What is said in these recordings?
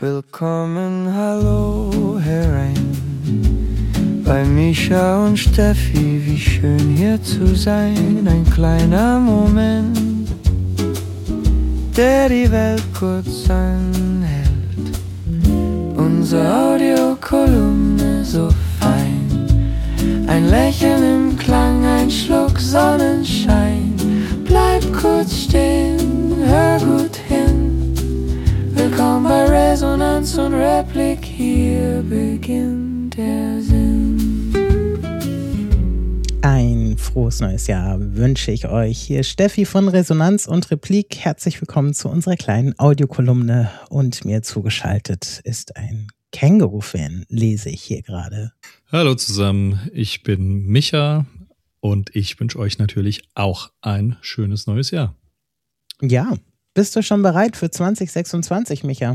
Willkommen, hallo herein, bei Micha und Steffi, wie schön hier zu sein. Ein kleiner Moment, der die Welt kurz anhält. Unsere Audiokolumne so fein, ein Lächeln im Klang, ein Schluck Sonnenschein. Bleib kurz stehen, hör gut hin. Willkommen bei Resonanz und Replik, hier beginnt der Sinn. Ein frohes neues Jahr wünsche ich euch. Hier ist Steffi von Resonanz und Replik. Herzlich willkommen zu unserer kleinen Audiokolumne. Und mir zugeschaltet ist ein Känguru-Fan, lese ich hier gerade. Hallo zusammen, ich bin Micha und ich wünsche euch natürlich auch ein schönes neues Jahr. Ja. Bist du schon bereit für 2026, Micha?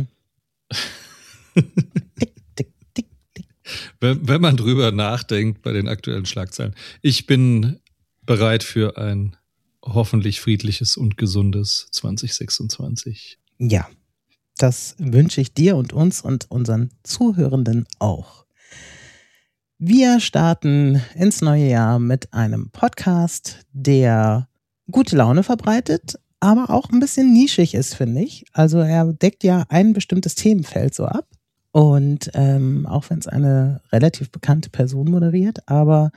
Tick, tick, tick, tick. Wenn man drüber nachdenkt bei den aktuellen Schlagzeilen. Ich bin bereit für ein hoffentlich friedliches und gesundes 2026. Ja, das wünsche ich dir und uns und unseren Zuhörenden auch. Wir starten ins neue Jahr mit einem Podcast, der gute Laune verbreitet, aber auch ein bisschen nischig ist, finde ich. Also er deckt ja ein bestimmtes Themenfeld so ab. Und auch wenn es eine relativ bekannte Person moderiert, aber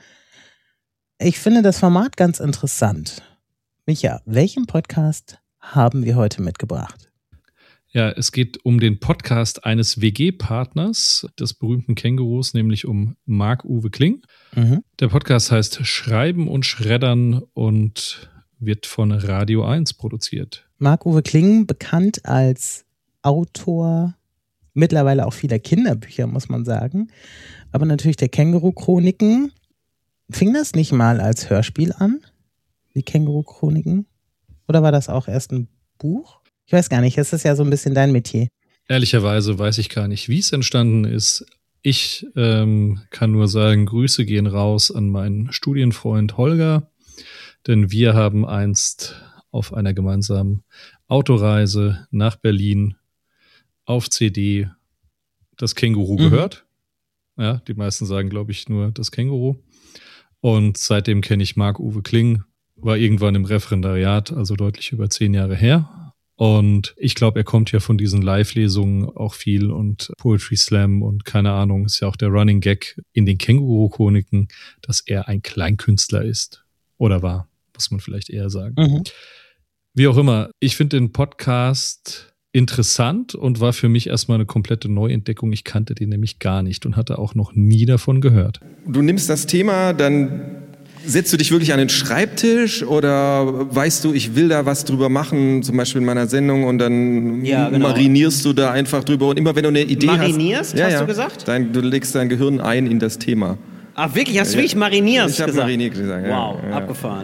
ich finde das Format ganz interessant. Micha, welchen Podcast haben wir heute mitgebracht? Ja, es geht um den Podcast eines WG-Partners des berühmten Kängurus, nämlich um Marc-Uwe Kling. Mhm. Der Podcast heißt Schreiben und Schreddern und wird von Radio 1 produziert. Marc-Uwe Kling, bekannt als Autor, mittlerweile auch vieler Kinderbücher, muss man sagen. Aber natürlich der Känguru-Chroniken. Fing das nicht mal als Hörspiel an? Die Känguru-Chroniken? Oder war das auch erst ein Buch? Ich weiß gar nicht, es ist ja so ein bisschen dein Metier. Ehrlicherweise weiß ich gar nicht, wie es entstanden ist. Ich kann nur sagen, Grüße gehen raus an meinen Studienfreund Holger. Denn wir haben einst auf einer gemeinsamen Autoreise nach Berlin auf CD das Känguru gehört. Ja, die meisten sagen, glaube ich, nur das Känguru. Und seitdem kenne ich Marc-Uwe Kling, war irgendwann im Referendariat, also deutlich über 10 Jahre her. Und ich glaube, er kommt ja von diesen Live-Lesungen auch viel und Poetry Slam und keine Ahnung, ist ja auch der Running Gag in den Känguru-Chroniken, dass er ein Kleinkünstler ist. Oder war, muss man vielleicht eher sagen. Mhm. Wie auch immer, ich finde den Podcast interessant und war für mich erstmal eine komplette Neuentdeckung. Ich kannte den nämlich gar nicht und hatte auch noch nie davon gehört. Du nimmst das Thema, dann setzt du dich wirklich an den Schreibtisch oder weißt du, ich will da was drüber machen, zum Beispiel in meiner Sendung und dann marinierst du da einfach drüber und immer wenn du eine Idee marinierst, hast du gesagt? Du legst dein Gehirn ein in das Thema. Ach wirklich? Hast du wirklich marinierst gesagt? Ich habe mariniert gesagt. Wow, abgefahren.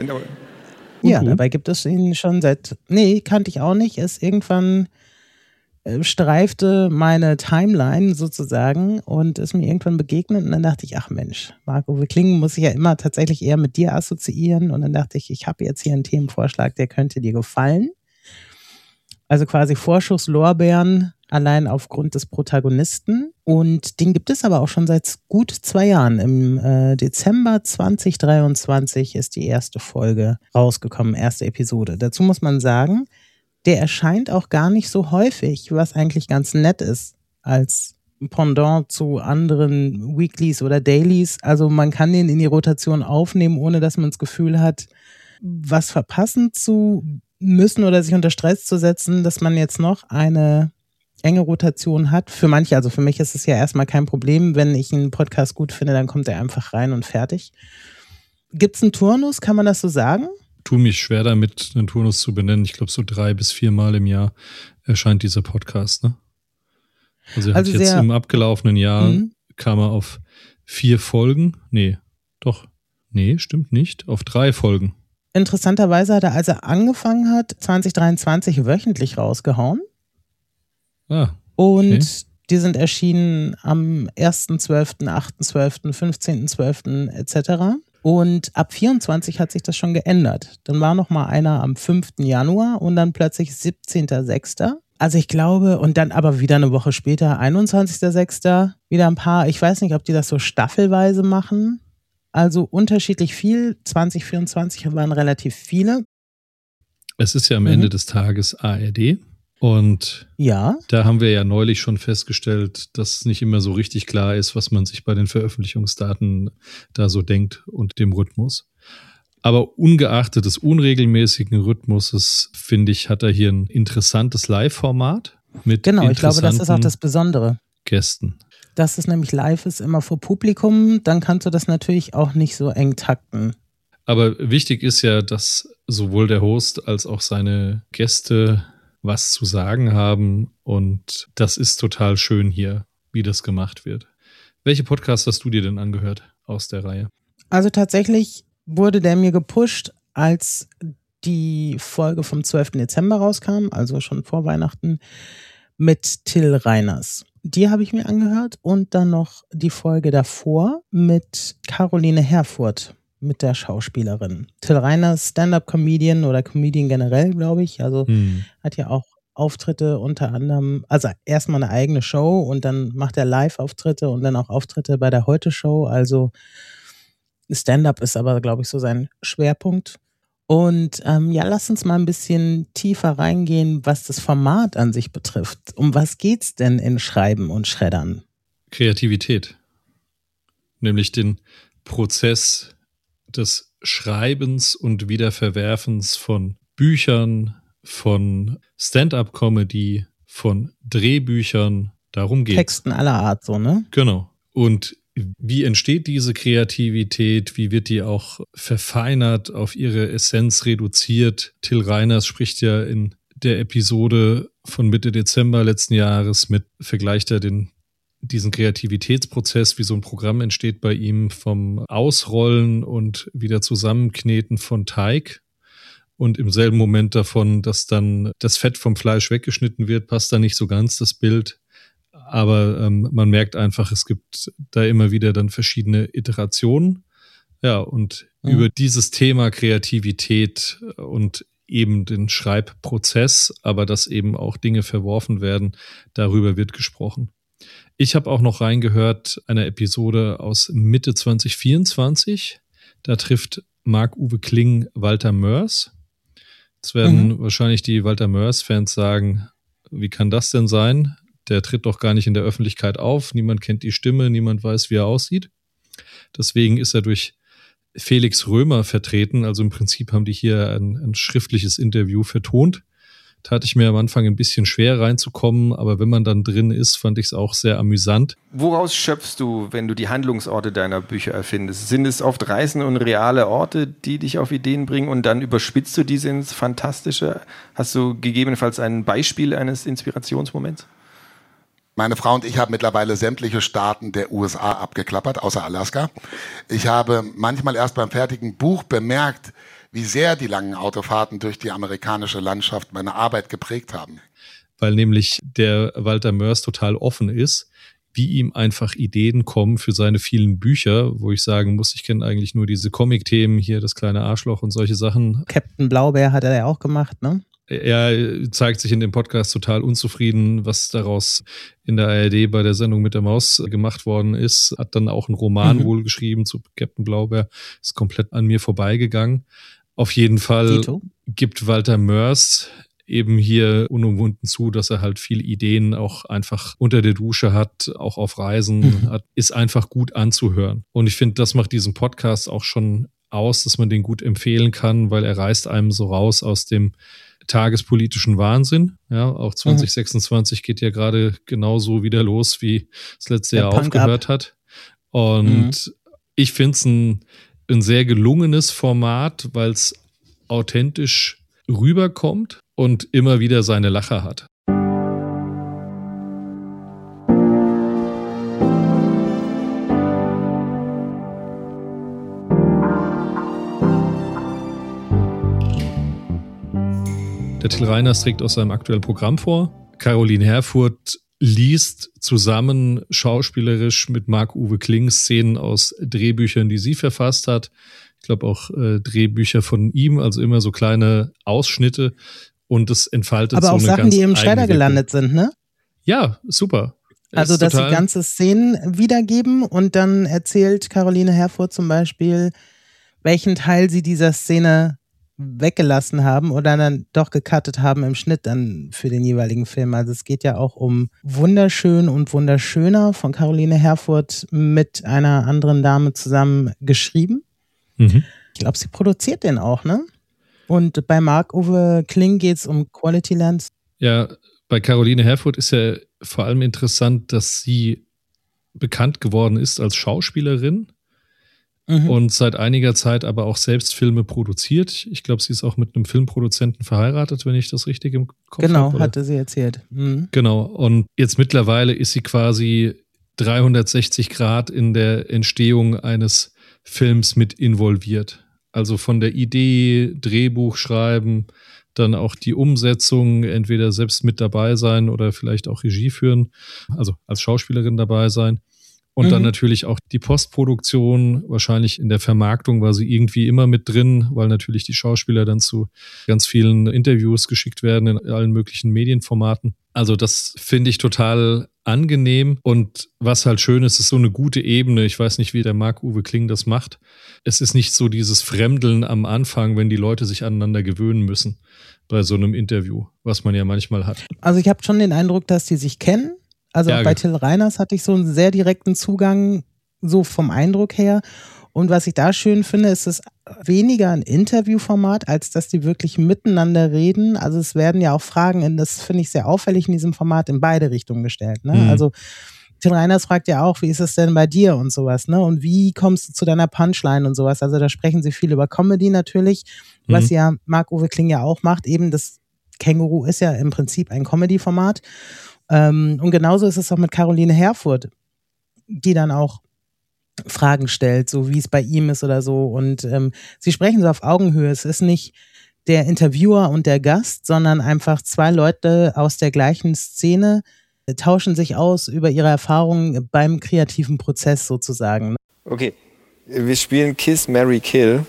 Ja, dabei gibt es ihn schon kannte ich auch nicht. Es irgendwann streifte meine Timeline sozusagen und ist mir irgendwann begegnet und dann dachte ich, ach Mensch, Marc-Uwe Kling muss ich ja immer tatsächlich eher mit dir assoziieren und dann dachte ich habe jetzt hier einen Themenvorschlag, der könnte dir gefallen. Also quasi Vorschusslorbeeren allein aufgrund des Protagonisten. Und den gibt es aber auch schon seit gut 2 Jahren. Im Dezember 2023 ist die erste Folge rausgekommen, erste Episode. Dazu muss man sagen, der erscheint auch gar nicht so häufig, was eigentlich ganz nett ist, als Pendant zu anderen Weeklies oder Dailies. Also man kann den in die Rotation aufnehmen, ohne dass man das Gefühl hat, was verpassen zu müssen oder sich unter Stress zu setzen, dass man jetzt noch eine enge Rotation hat. Für manche, also für mich ist es ja erstmal kein Problem. Wenn ich einen Podcast gut finde, dann kommt er einfach rein und fertig. Gibt es einen Turnus, kann man das so sagen? Tu mich schwer damit, einen Turnus zu benennen. Ich glaube, so 3 bis 4 Mal im Jahr erscheint dieser Podcast, ne? Also er hat jetzt im abgelaufenen Jahr kam er auf 4 Folgen. Nee, stimmt nicht. Auf 3 Folgen. Interessanterweise hat er, als er angefangen hat, 2023 wöchentlich rausgehauen. Ah, okay. Und die sind erschienen am 1.12., 8.12., 15.12. etc. Und ab 24 hat sich das schon geändert. Dann war noch mal einer am 5. Januar und dann plötzlich 17.06. Also ich glaube, und dann aber wieder eine Woche später, 21.06., wieder ein paar, ich weiß nicht, ob die das so staffelweise machen. Also unterschiedlich viel. 2024 waren relativ viele. Es ist ja am Ende des Tages ARD. Und da haben wir ja neulich schon festgestellt, dass nicht immer so richtig klar ist, was man sich bei den Veröffentlichungsdaten da so denkt und dem Rhythmus. Aber ungeachtet des unregelmäßigen Rhythmuses, finde ich, hat er hier ein interessantes Live-Format mit ich glaube, das ist auch das Besondere. Gästen. Dass es nämlich live ist, immer vor Publikum, dann kannst du das natürlich auch nicht so eng takten. Aber wichtig ist ja, dass sowohl der Host als auch seine Gäste was zu sagen haben und das ist total schön hier, wie das gemacht wird. Welche Podcasts hast du dir denn angehört aus der Reihe? Also tatsächlich wurde der mir gepusht, als die Folge vom 12. Dezember rauskam, also schon vor Weihnachten, mit Till Reiners. Die habe ich mir angehört und dann noch die Folge davor mit Caroline Herfurth, mit der Schauspielerin. Till Reiners, Stand-Up-Comedian oder Comedian generell, glaube ich. Also hat ja auch Auftritte unter anderem, also erstmal eine eigene Show und dann macht er Live-Auftritte und dann auch Auftritte bei der Heute-Show. Also Stand-Up ist aber, glaube ich, so sein Schwerpunkt. Und lass uns mal ein bisschen tiefer reingehen, was das Format an sich betrifft. Um was geht's denn in Schreiben und Schreddern? Kreativität. Nämlich den Prozess des Schreibens und Wiederverwerfens von Büchern, von Stand-up-Comedy, von Drehbüchern, darum geht's. Texten aller Art, so, ne? Genau. Und wie entsteht diese Kreativität? Wie wird die auch verfeinert, auf ihre Essenz reduziert? Till Reiners spricht ja in der Episode von Mitte Dezember letzten Jahres vergleicht er diesen Kreativitätsprozess, wie so ein Programm entsteht bei ihm, vom Ausrollen und wieder Zusammenkneten von Teig. Und im selben Moment davon, dass dann das Fett vom Fleisch weggeschnitten wird, passt da nicht so ganz das Bild. Aber man merkt einfach, es gibt da immer wieder dann verschiedene Iterationen. Ja, und über dieses Thema Kreativität und eben den Schreibprozess, aber dass eben auch Dinge verworfen werden, darüber wird gesprochen. Ich habe auch noch reingehört, eine Episode aus Mitte 2024. Da trifft Marc-Uwe Kling Walter Mörs. Jetzt werden wahrscheinlich die Walter Mörs-Fans sagen, wie kann das denn sein? Der tritt doch gar nicht in der Öffentlichkeit auf. Niemand kennt die Stimme, niemand weiß, wie er aussieht. Deswegen ist er durch Felix Römer vertreten. Also im Prinzip haben die hier ein schriftliches Interview vertont. Da hatte ich mir am Anfang ein bisschen schwer reinzukommen, aber wenn man dann drin ist, fand ich es auch sehr amüsant. Woraus schöpfst du, wenn du die Handlungsorte deiner Bücher erfindest? Sind es oft Reisen und reale Orte, die dich auf Ideen bringen und dann überspitzt du diese ins Fantastische? Hast du gegebenenfalls ein Beispiel eines Inspirationsmoments? Meine Frau und ich haben mittlerweile sämtliche Staaten der USA abgeklappert, außer Alaska. Ich habe manchmal erst beim fertigen Buch bemerkt, wie sehr die langen Autofahrten durch die amerikanische Landschaft meine Arbeit geprägt haben. Weil nämlich der Walter Mörs total offen ist, wie ihm einfach Ideen kommen für seine vielen Bücher, wo ich sagen muss, ich kenne eigentlich nur diese Comic-Themen, hier das kleine Arschloch und solche Sachen. Captain Blaubeer hat er ja auch gemacht, ne? Er zeigt sich in dem Podcast total unzufrieden, was daraus in der ARD bei der Sendung mit der Maus gemacht worden ist. Hat dann auch einen Roman wohl geschrieben zu Captain Blaubeer. Ist komplett an mir vorbeigegangen. Auf jeden Fall gibt Walter Mörs eben hier unumwunden zu, dass er halt viele Ideen auch einfach unter der Dusche hat, auch auf Reisen hat, ist einfach gut anzuhören. Und ich finde, das macht diesen Podcast auch schon aus, dass man den gut empfehlen kann, weil er reißt einem so raus aus dem tagespolitischen Wahnsinn. Ja, auch 2026 geht ja gerade genauso wieder los, wie das letzte Jahr aufgehört hat. Und ich finde es ein sehr gelungenes Format, weil es authentisch rüberkommt und immer wieder seine Lacher hat. Der Till Reiners trägt aus seinem aktuellen Programm vor. Caroline Herfurth liest zusammen schauspielerisch mit Marc-Uwe Kling Szenen aus Drehbüchern, die sie verfasst hat. Ich glaube auch Drehbücher von ihm, also immer so kleine Ausschnitte. und es entfaltet aber so auch eine Sachen, ganz die im eigene Schneider Wirkung. gelandet sind, ne? Ja, super. Also, dass sie ganze Szenen wiedergeben und dann erzählt Caroline Herfurth zum Beispiel, welchen Teil sie dieser Szene weggelassen haben oder dann doch gecuttet haben im Schnitt dann für den jeweiligen Film. Also es geht ja auch um Wunderschön und Wunderschöner von Caroline Herfurth mit einer anderen Dame zusammen geschrieben. Mhm. Ich glaube, sie produziert den auch, ne? Und bei Marc-Uwe Kling geht es um Quality Land. Ja, bei Caroline Herfurth ist ja vor allem interessant, dass sie bekannt geworden ist als Schauspielerin und seit einiger Zeit aber auch selbst Filme produziert. Ich glaube, sie ist auch mit einem Filmproduzenten verheiratet, wenn ich das richtig im Kopf habe. Genau, hatte sie erzählt. Mhm. Genau, und jetzt mittlerweile ist sie quasi 360 Grad in der Entstehung eines Films mit involviert. Also von der Idee, Drehbuch schreiben, dann auch die Umsetzung, entweder selbst mit dabei sein oder vielleicht auch Regie führen, also als Schauspielerin dabei sein. Und dann natürlich auch die Postproduktion, wahrscheinlich in der Vermarktung war sie irgendwie immer mit drin, weil natürlich die Schauspieler dann zu ganz vielen Interviews geschickt werden in allen möglichen Medienformaten. Also das finde ich total angenehm und was halt schön ist, ist so eine gute Ebene. Ich weiß nicht, wie der Marc-Uwe Kling das macht. Es ist nicht so dieses Fremdeln am Anfang, wenn die Leute sich aneinander gewöhnen müssen bei so einem Interview, was man ja manchmal hat. Also ich habe schon den Eindruck, dass die sich kennen. Also ja, auch bei Till Reiners hatte ich so einen sehr direkten Zugang, so vom Eindruck her. Und was ich da schön finde, ist es weniger ein Interviewformat, als dass die wirklich miteinander reden. Also es werden ja auch Fragen, das finde ich sehr auffällig in diesem Format, in beide Richtungen gestellt. Ne? Also Till Reiners fragt ja auch, wie ist es denn bei dir und sowas, ne? Und wie kommst du zu deiner Punchline und sowas? Also da sprechen sie viel über Comedy natürlich, was ja Marc-Uwe Kling ja auch macht. Eben das Känguru ist ja im Prinzip ein Comedy-Format. Und genauso ist es auch mit Caroline Herfurth, die dann auch Fragen stellt, so wie es bei ihm ist oder so. Und sie sprechen so auf Augenhöhe. Es ist nicht der Interviewer und der Gast, sondern einfach zwei Leute aus der gleichen Szene tauschen sich aus über ihre Erfahrungen beim kreativen Prozess sozusagen. Okay, wir spielen Kiss, Marry, Kill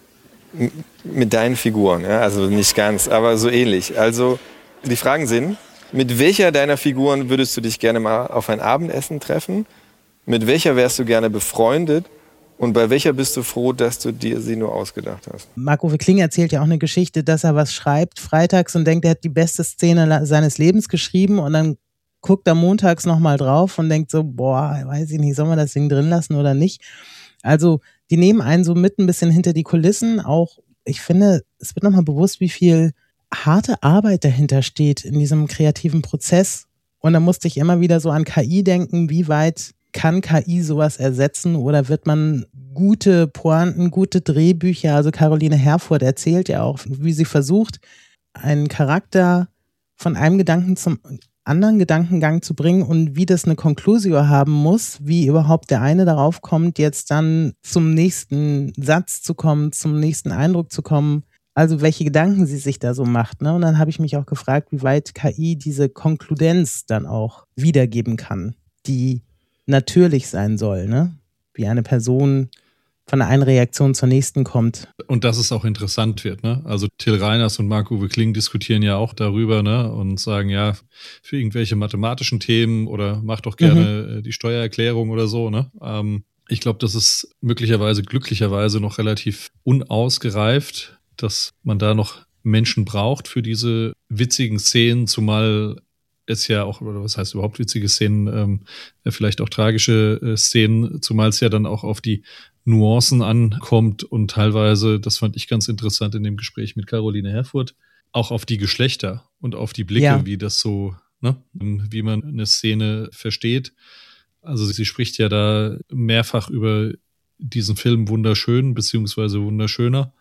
mit deinen Figuren. Ja? Also nicht ganz, aber so ähnlich. Also die Fragen sind: Mit welcher deiner Figuren würdest du dich gerne mal auf ein Abendessen treffen? Mit welcher wärst du gerne befreundet? Und bei welcher bist du froh, dass du dir sie nur ausgedacht hast? Marc-Uwe Kling erzählt ja auch eine Geschichte, dass er was schreibt freitags und denkt, er hat die beste Szene seines Lebens geschrieben und dann guckt er montags nochmal drauf und denkt so, boah, weiß ich nicht, soll man das Ding drin lassen oder nicht? Also die nehmen einen so mit ein bisschen hinter die Kulissen. Auch, ich finde, es wird nochmal bewusst, wie viel harte Arbeit dahinter steht in diesem kreativen Prozess. Und da musste ich immer wieder so an KI denken, wie weit kann KI sowas ersetzen oder wird man gute Pointen, gute Drehbücher, also Caroline Herfurth erzählt ja auch, wie sie versucht, einen Charakter von einem Gedanken zum anderen Gedankengang zu bringen und wie das eine Conclusio haben muss, wie überhaupt der eine darauf kommt, jetzt dann zum nächsten Satz zu kommen, zum nächsten Eindruck zu kommen. Also welche Gedanken sie sich da so macht. Ne? Und dann habe ich mich auch gefragt, wie weit KI diese Konkludenz dann auch wiedergeben kann, die natürlich sein soll, ne? Wie eine Person von der einen Reaktion zur nächsten kommt. Und dass es auch interessant wird, ne? Also Till Reiners und Marc-Uwe Kling diskutieren ja auch darüber, ne? Und sagen, ja, für irgendwelche mathematischen Themen oder mach doch gerne die Steuererklärung oder so, ne? Ich glaube, das ist möglicherweise, glücklicherweise noch relativ unausgereift, dass man da noch Menschen braucht für diese witzigen Szenen, zumal es ja auch, oder was heißt überhaupt witzige Szenen, vielleicht auch tragische Szenen, zumal es ja dann auch auf die Nuancen ankommt und teilweise, das fand ich ganz interessant in dem Gespräch mit Caroline Herfurth, auch auf die Geschlechter und auf die Blicke, wie das so, ne, wie man eine Szene versteht. Also sie spricht ja da mehrfach über diesen Film Wunderschön beziehungsweise Wunderschöner.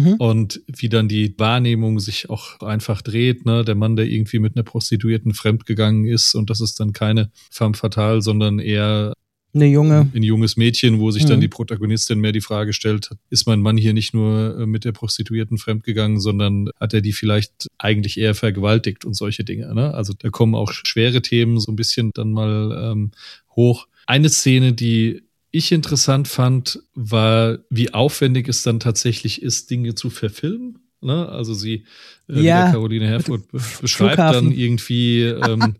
Und wie dann die Wahrnehmung sich auch einfach dreht, ne? Der Mann, der irgendwie mit einer Prostituierten fremdgegangen ist und das ist dann keine femme fatale, sondern eher ein junges Mädchen, wo sich dann die Protagonistin mehr die Frage stellt, ist mein Mann hier nicht nur mit der Prostituierten fremdgegangen, sondern hat er die vielleicht eigentlich eher vergewaltigt und solche Dinge, ne? Also da kommen auch schwere Themen so ein bisschen dann mal hoch. Eine Szene, die ich interessant fand, war, wie aufwendig es dann tatsächlich ist, Dinge zu verfilmen. Ne? Also sie, wieder Caroline Herfurth, beschreibt dann irgendwie,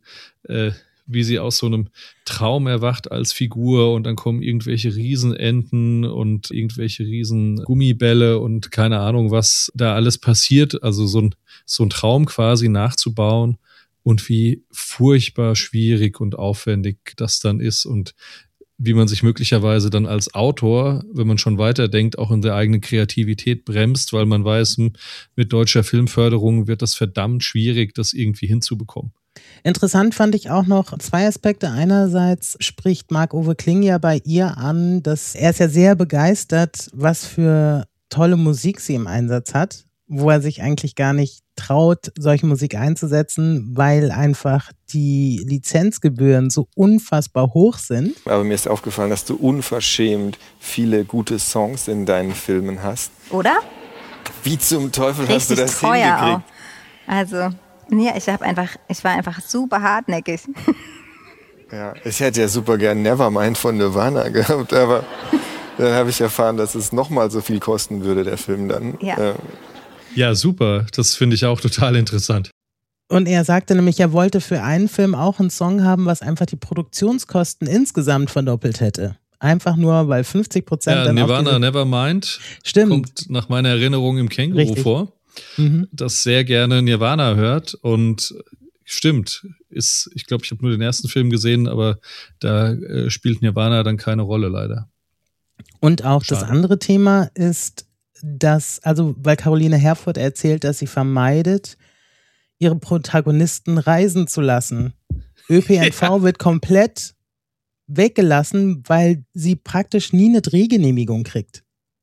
wie sie aus so einem Traum erwacht als Figur und dann kommen irgendwelche Riesenenten und irgendwelche Riesengummibälle und keine Ahnung, was da alles passiert. Also so ein Traum quasi nachzubauen und wie furchtbar schwierig und aufwendig das dann ist und wie man sich möglicherweise dann als Autor, wenn man schon weiterdenkt, auch in der eigenen Kreativität bremst, weil man weiß, mit deutscher Filmförderung wird das verdammt schwierig, das irgendwie hinzubekommen. Interessant fand ich auch noch 2 Aspekte. Einerseits spricht Marc-Uwe Kling ja bei ihr an, dass er ist ja sehr begeistert, was für tolle Musik sie im Einsatz hat, wo er sich eigentlich gar nicht traut, solche Musik einzusetzen, weil einfach die Lizenzgebühren so unfassbar hoch sind. Aber mir ist aufgefallen, dass du unverschämt viele gute Songs in deinen Filmen hast. Oder? Wie zum Teufel richtig hast du das teuer hingekriegt? Auch. Also, ja, ich war einfach super hartnäckig. Ja, ich hätte ja super gern Nevermind von Nirvana gehabt, aber dann habe ich erfahren, dass es nochmal so viel kosten würde, der Film dann. Ja. Ja, super. Das finde ich auch total interessant. Und er sagte nämlich, er wollte für einen Film auch einen Song haben, was einfach die Produktionskosten insgesamt verdoppelt hätte. Einfach nur, weil 50% dann Nirvana Nevermind kommt nach meiner Erinnerung im Känguru vor, das sehr gerne Nirvana hört und stimmt, ich glaube, ich habe nur den ersten Film gesehen, aber da spielt Nirvana dann keine Rolle leider. Und auch das andere Thema ist, dass, also weil Caroline Herfurth erzählt, dass sie vermeidet, ihre Protagonisten reisen zu lassen. ÖPNV wird komplett weggelassen, weil sie praktisch nie eine Drehgenehmigung kriegt.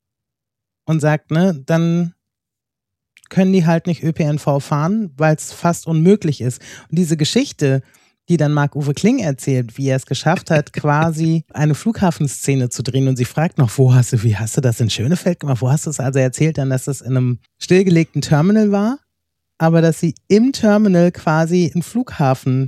Und sagt, ne, dann können die halt nicht ÖPNV fahren, weil es fast unmöglich ist. Und diese Geschichte, die dann Marc-Uwe Kling erzählt, wie er es geschafft hat, quasi eine Flughafenszene zu drehen. Und sie fragt noch, wie hast du das in Schönefeld gemacht? Wo hast du es? Also er erzählt dann, dass das in einem stillgelegten Terminal war, aber dass sie im Terminal quasi einen Flughafen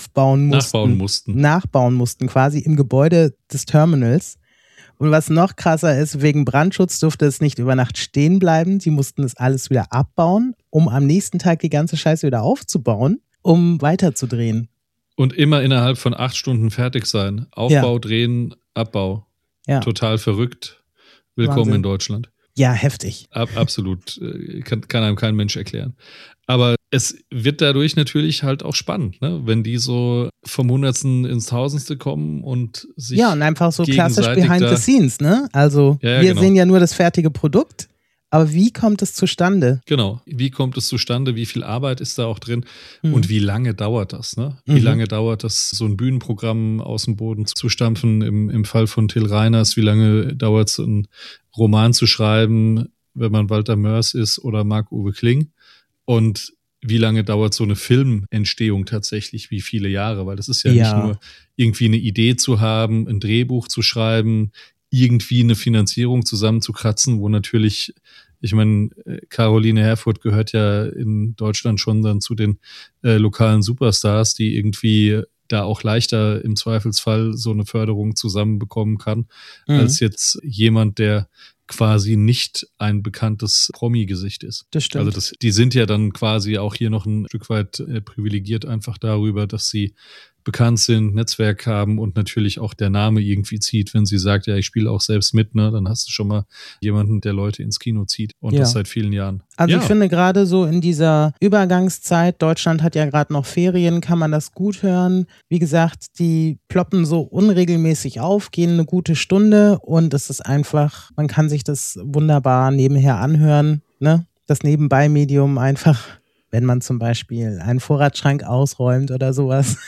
nachbauen mussten, quasi im Gebäude des Terminals. Und was noch krasser ist, wegen Brandschutz durfte es nicht über Nacht stehen bleiben. Sie mussten das alles wieder abbauen, um am nächsten Tag die ganze Scheiße wieder aufzubauen, um weiterzudrehen. Und immer innerhalb von 8 Stunden fertig sein. Aufbau, Drehen, Abbau. Ja. Total verrückt. Willkommen Wahnsinn. in Deutschland. Ja, heftig. Absolut. Kann einem kein Mensch erklären. Aber es wird dadurch natürlich halt auch spannend, ne? Wenn die so vom Hundertsten ins Tausendste kommen und sich und einfach so klassisch behind the scenes, ne? Also wir sehen ja nur das fertige Produkt, aber wie kommt es zustande? Genau, wie kommt es zustande, wie viel Arbeit ist da auch drin und wie lange dauert das, ne? Wie lange dauert das, so ein Bühnenprogramm aus dem Boden zu stampfen, im Fall von Till Reiners, wie lange dauert es, einen Roman zu schreiben, wenn man Walter Mörs ist oder Marc-Uwe Kling? Und wie lange dauert so eine Filmentstehung tatsächlich, wie viele Jahre? Weil das ist ja nicht nur irgendwie eine Idee zu haben, ein Drehbuch zu schreiben, irgendwie eine Finanzierung zusammenzukratzen, wo natürlich, ich meine, Caroline Herfurth gehört ja in Deutschland schon dann zu den lokalen Superstars, die irgendwie da auch leichter im Zweifelsfall so eine Förderung zusammenbekommen kann, als jetzt jemand, der quasi nicht ein bekanntes Promi-Gesicht ist. Das stimmt. Also die sind ja dann quasi auch hier noch ein Stück weit privilegiert einfach darüber, dass sie bekannt sind, Netzwerk haben und natürlich auch der Name irgendwie zieht, wenn sie sagt, ja, ich spiele auch selbst mit, ne, dann hast du schon mal jemanden, der Leute ins Kino zieht und das seit vielen Jahren. Also ich finde gerade so in dieser Übergangszeit, Deutschland hat ja gerade noch Ferien, kann man das gut hören. Wie gesagt, die ploppen so unregelmäßig auf, gehen eine gute Stunde und es ist einfach, man kann sich das wunderbar nebenher anhören, ne? Das Nebenbei-Medium einfach, wenn man zum Beispiel einen Vorratsschrank ausräumt oder sowas.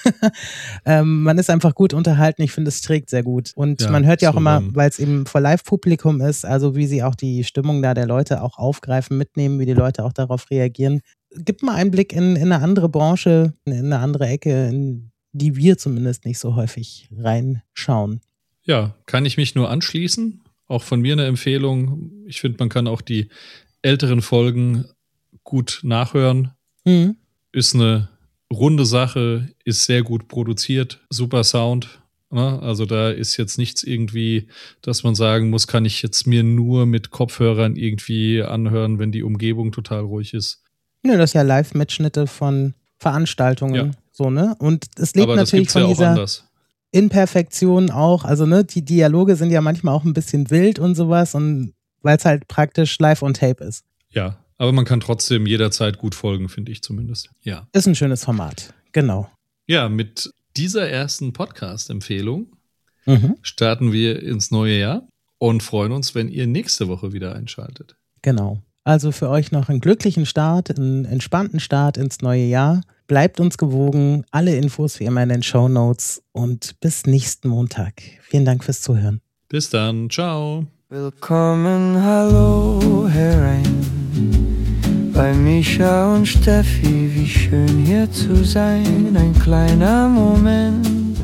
Man ist einfach gut unterhalten. Ich finde, es trägt sehr gut. Und man hört ja auch immer, weil es eben vor Live-Publikum ist, also wie sie auch die Stimmung da der Leute auch aufgreifen, mitnehmen, wie die Leute auch darauf reagieren. Gib mal einen Blick in eine andere Branche, in eine andere Ecke, in die wir zumindest nicht so häufig reinschauen. Ja, kann ich mich nur anschließen. Auch von mir eine Empfehlung. Ich finde, man kann auch die älteren Folgen gut nachhören. Ist eine runde Sache, ist sehr gut produziert, super Sound, Also da ist jetzt nichts irgendwie, dass man sagen muss, kann ich jetzt mir nur mit Kopfhörern irgendwie anhören, wenn die Umgebung total ruhig ist. Nö, das ist ja Live-Mitschnitte von Veranstaltungen. So, ne? Und es lebt aber natürlich von dieser anders. Imperfektion auch. Also, ne, die Dialoge sind ja manchmal auch ein bisschen wild und sowas, und weil es halt praktisch live on tape ist. Ja, aber man kann trotzdem jederzeit gut folgen, finde ich zumindest. Ja. Ist ein schönes Format, genau. Ja, mit dieser ersten Podcast-Empfehlung starten wir ins neue Jahr und freuen uns, wenn ihr nächste Woche wieder einschaltet. Genau. Also für euch noch einen glücklichen Start, einen entspannten Start ins neue Jahr. Bleibt uns gewogen. Alle Infos wie immer in den Shownotes und bis nächsten Montag. Vielen Dank fürs Zuhören. Bis dann. Ciao. Willkommen, hallo herein, bei Mischa und Steffi, wie schön hier zu sein. Ein kleiner Moment,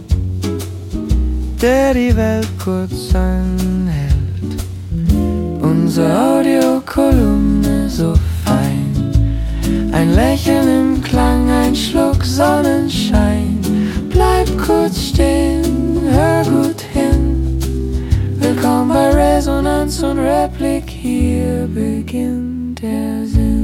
der die Welt kurz anhält. Unsere Audiokolumne so fein, ein Lächeln im Klang, ein Schluck Sonnenschein. Bleib kurz stehen, hör gut hin. Willkommen bei Resonanz und Replik, hier beginnt der Sinn.